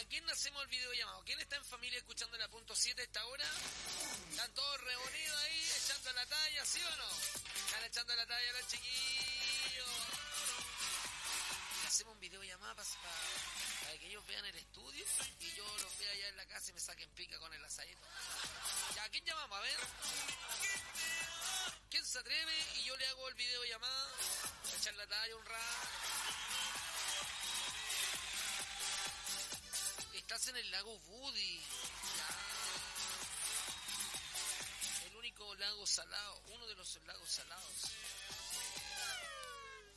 quién hacemos el video llamado? ¿Quién está en familia escuchando la punto 7 a esta hora? ¿Están todos reunidos ahí echando la talla, sí o no? Están echando la talla los chiquillos. Hacemos un video llamado para que ellos vean el estudio y yo los vea allá en la casa y me saquen pica con el asadito. Ya, ¿a quién llamamos? A ver. ¿Quién se atreve? Y yo le hago el video llamada. Voy a echar la talla un rato. Estás en el lago Woody. Ya. El único lago salado. Uno de los lagos salados.